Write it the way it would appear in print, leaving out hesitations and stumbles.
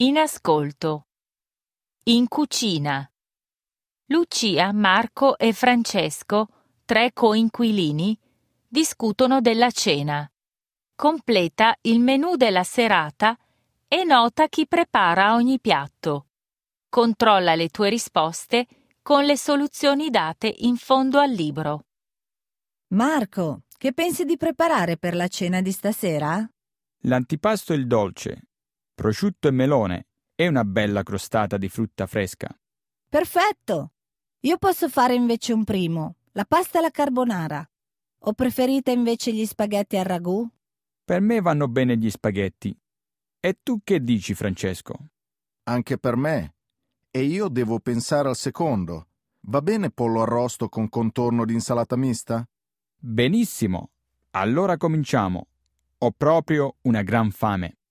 In ascolto. In cucina. Lucia, Marco e Francesco, 3 coinquilini, discutono della cena. Completa il menù della serata e nota chi prepara ogni piatto. Controlla le tue risposte con le soluzioni date in fondo al libro. Marco, che pensi di preparare per la cena di stasera? L'antipasto è il dolce, prosciutto e melone e una bella crostata di frutta fresca. Perfetto! Io posso fare invece un primo, la pasta alla carbonara. O preferite invece gli spaghetti al ragù? Per me vanno bene gli spaghetti. E tu che dici, Francesco? Anche per me. E io devo pensare al secondo. Va bene pollo arrosto con contorno di insalata mista? Benissimo. Allora cominciamo. Ho proprio una gran fame.